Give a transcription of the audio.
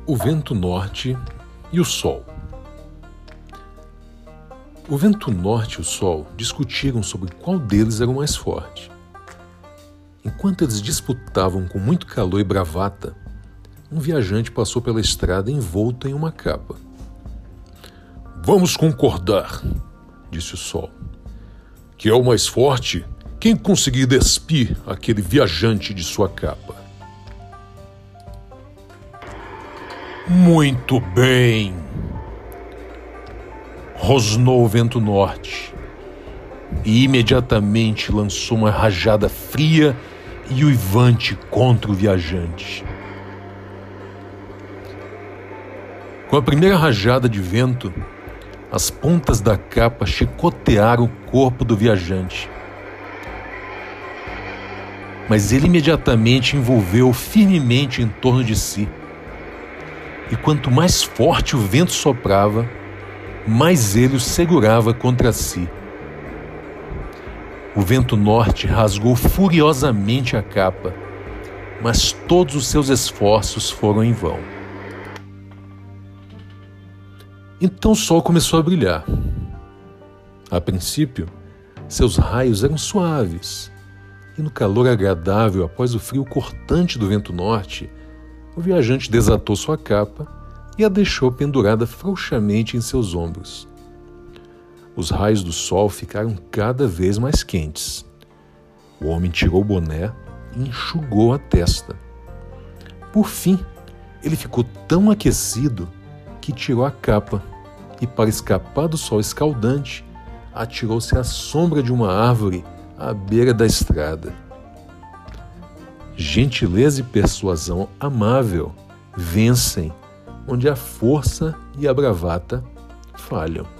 O vento norte e o sol. O vento norte e o sol discutiram sobre qual deles era o mais forte. Enquanto eles disputavam com muito calor e bravata, um viajante passou pela estrada envolto em uma capa. "Vamos concordar", disse o sol, "que é o mais forte quem conseguir despir aquele viajante de sua capa." "Muito bem", rosnou o vento norte e imediatamente lançou uma rajada fria e uivante contra o viajante. Com a primeira rajada de vento, as pontas da capa chicotearam o corpo do viajante. Mas ele imediatamente envolveu firmemente em torno de si. E quanto mais forte o vento soprava, mais ele o segurava contra si. O vento norte rasgou furiosamente a capa, mas todos os seus esforços foram em vão. Então o sol começou a brilhar. A princípio, seus raios eram suaves, e no calor agradável após o frio cortante do vento norte, o viajante desatou sua capa e a deixou pendurada frouxamente em seus ombros. Os raios do sol ficaram cada vez mais quentes. O homem tirou o boné e enxugou a testa. Por fim, ele ficou tão aquecido que tirou a capa e, para escapar do sol escaldante, atirou-se à sombra de uma árvore à beira da estrada. Gentileza e persuasão amável vencem onde a força e a bravata falham.